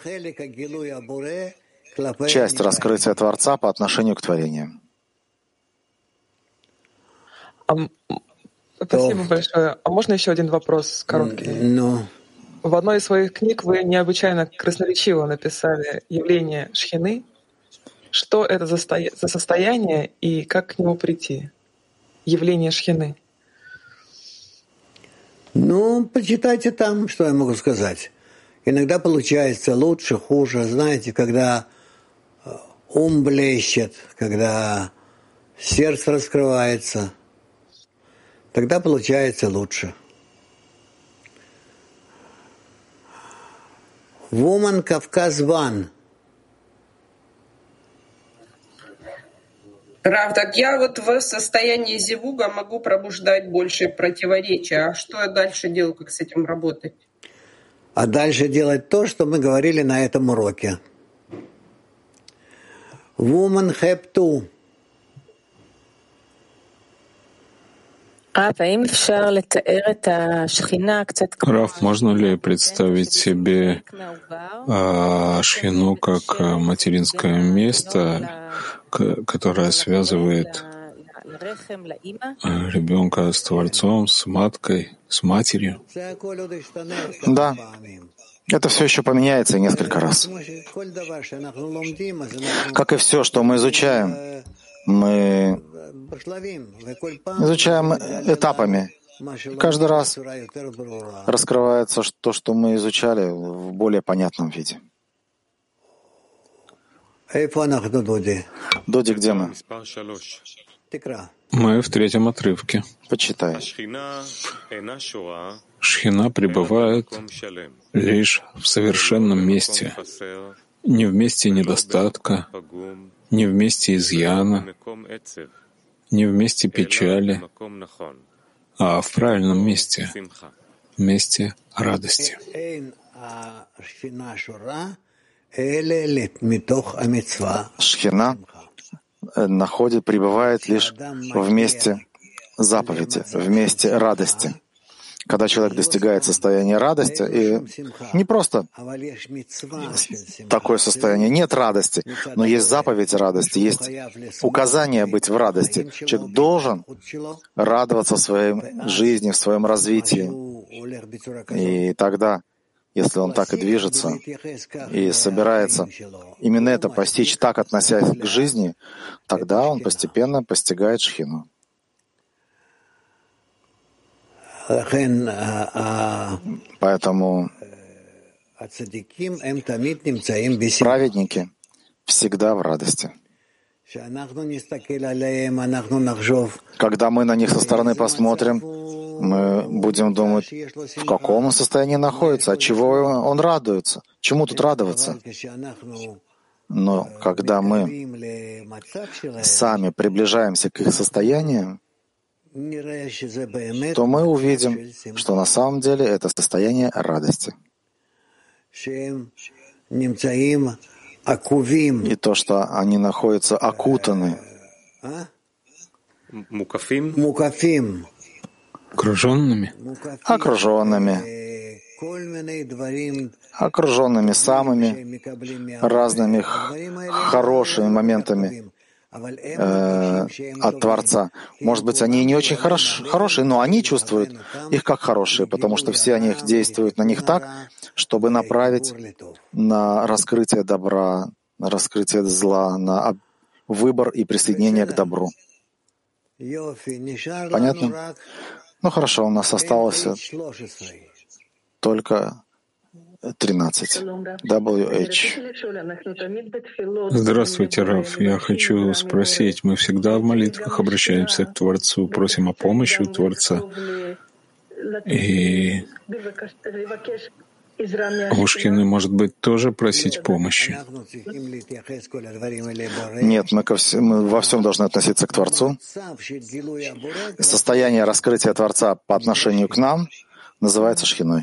Speaker 1: Часть раскрытия Творца по отношению к творениям.
Speaker 12: Спасибо большое. А можно еще один вопрос короткий? В одной из своих книг вы необычайно красноречиво написали явление Шхины. Что это за состояние и как к нему прийти? Явление Шхины.
Speaker 4: Почитайте там, что я могу сказать. Иногда получается лучше, хуже. Знаете, когда ум блещет, когда сердце раскрывается, тогда получается лучше. Woman Кавказ One.
Speaker 19: Рав, так я вот в состоянии зивуга могу пробуждать больше противоречия. А что я дальше делаю, как с этим работать?
Speaker 4: А дальше делать то, что мы говорили на этом уроке. Woman have to.
Speaker 2: Рав, можно ли представить себе Шхину как материнское место, которое связывает ребенка с Творцом, с маткой, с матерью?
Speaker 1: Да, это все еще поменяется несколько раз. Как и все, что мы изучаем этапами. Каждый раз раскрывается то, что мы изучали, в более понятном виде. Доди, где мы?
Speaker 2: Мы в третьем отрывке.
Speaker 1: Почитай.
Speaker 2: Шхина пребывает лишь в совершенном месте, не в месте недостатка, не в месте изъяна, не в месте печали, а в правильном месте, месте радости.
Speaker 1: Шхина пребывает лишь в месте заповеди, в месте радости. Когда человек достигает состояния радости, и не просто такое состояние, нет радости, но есть заповедь радости, есть указание быть в радости. Человек должен радоваться в своей жизни, в своем развитии. И тогда, если он так и движется, и собирается именно это постичь, так относясь к жизни, тогда он постепенно постигает Шхину. Поэтому праведники всегда в радости. Когда мы на них со стороны посмотрим, мы будем думать, в каком он состоянии находится, от чего он радуется, чему тут радоваться. Но когда мы сами приближаемся к их состоянию, то мы увидим, что на самом деле это состояние радости. И то, что они находятся окутаны, окруженными самыми разными хорошими моментами от Творца. Может быть, они и не очень хорошие, но они чувствуют их как хорошие, потому что все они действуют на них так, чтобы направить на раскрытие добра, на раскрытие зла, на выбор и присоединение к добру. Понятно? Ну хорошо, у нас осталось только 13. WH.
Speaker 2: Здравствуйте, Рав. Я хочу спросить, мы всегда в молитвах обращаемся к Творцу, просим о помощи у Творца. И у Шхины, может быть, тоже просить помощи?
Speaker 1: Нет, мы во всем должны относиться к Творцу. Состояние раскрытия Творца по отношению к нам называется Шхиной.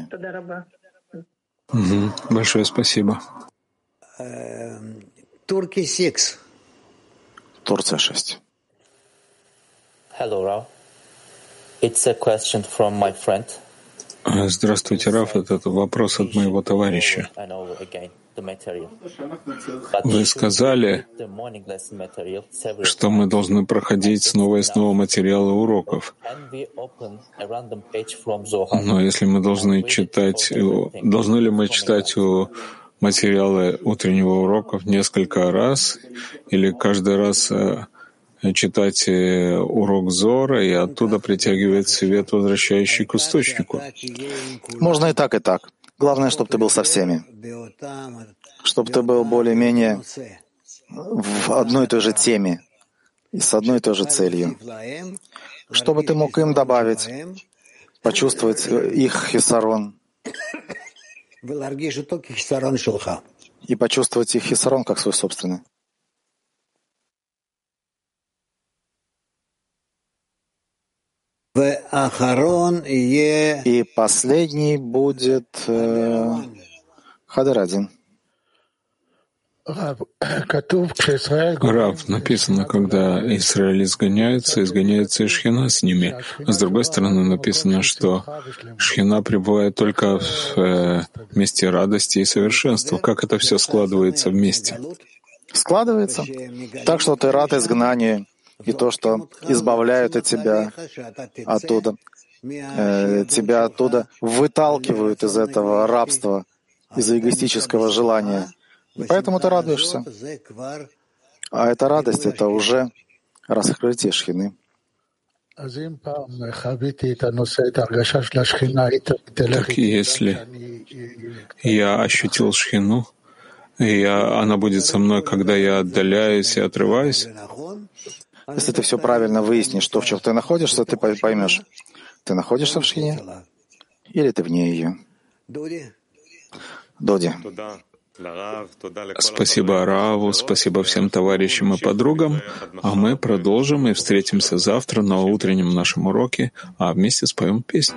Speaker 2: Большое спасибо.
Speaker 1: Турция 6.
Speaker 10: Hello, Rav. It's a question from my friend.
Speaker 2: Здравствуйте, Раф. Это вопрос от моего товарища. Вы сказали, что мы должны проходить снова и снова материалы уроков. Но если мы должны ли мы читать материалы утреннего урока несколько раз или каждый раз читать урок Зора и оттуда притягивать свет, возвращающий к источнику?
Speaker 1: Можно и так, и так. Главное, чтобы ты был со всеми. Чтобы ты был более-менее в одной и той же теме и с одной и той же целью. Чтобы ты мог им добавить, почувствовать их хисарон и почувствовать их хисарон как свой собственный. И последний будет Хадер-1.
Speaker 2: Рав, написано, когда Израиль изгоняется и Шхина с ними. А с другой стороны написано, что Шхина пребывает только в месте радости и совершенства. Как это все складывается вместе?
Speaker 1: Складывается так, что ты рад изгнанию, и то, что избавляют от тебя оттуда. Тебя оттуда выталкивают из этого рабства, из эгоистического желания. И поэтому ты радуешься. А эта радость — это уже раскрытие Шхины.
Speaker 2: Так если я ощутил Шхину, и она будет со мной, когда я отдаляюсь и отрываюсь,
Speaker 1: если ты все правильно выяснишь, что в чем ты находишься, ты поймешь, ты находишься в Шхине или ты вне ее. Доди.
Speaker 2: Спасибо Раву, спасибо всем товарищам и подругам, а мы продолжим и встретимся завтра на утреннем нашем уроке, а вместе споем песню.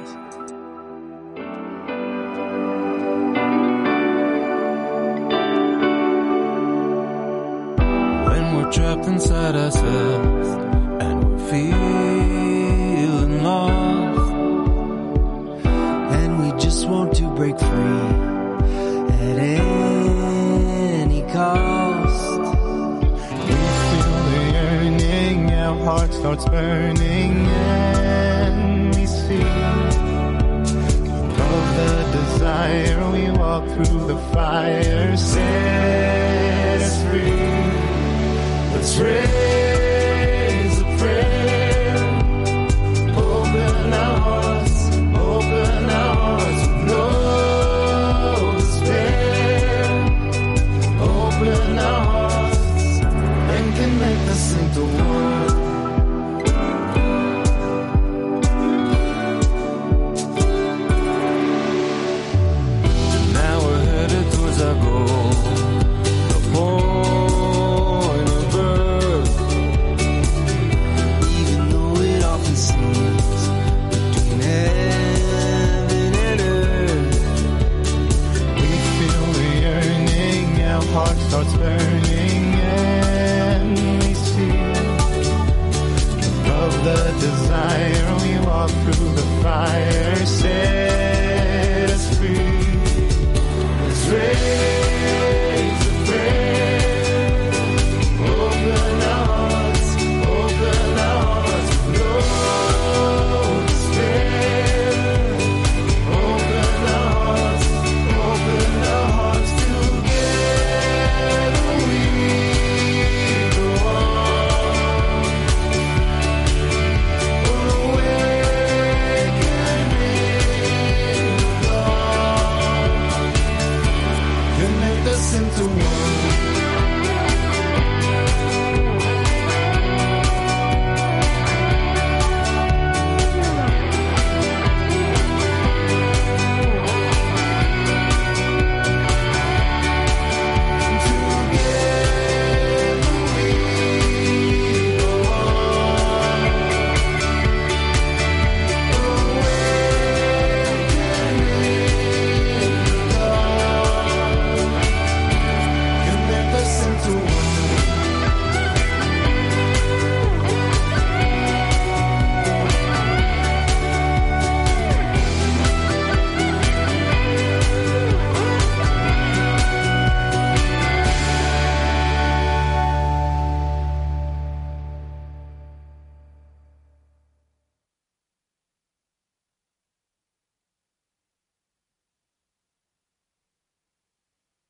Speaker 5: Trapped inside ourselves and we're feeling lost, and we just want to break free at any cost. We feel the yearning, our heart starts burning, and we see above the desire. We walk through the fire, set us free. Let's raise a prayer, open our hearts with no despair. Open our hearts and connect us into one. Now we're headed towards our goal, the point of birth. Even though it often seems between heaven and earth, we feel the yearning, our heart starts burning, and we see above the desire. We walk through the fire, set us free. Let's raise a prayer, open our hearts with no despair. Open our hearts together. We go on, awakening the dawn. Connect us into one.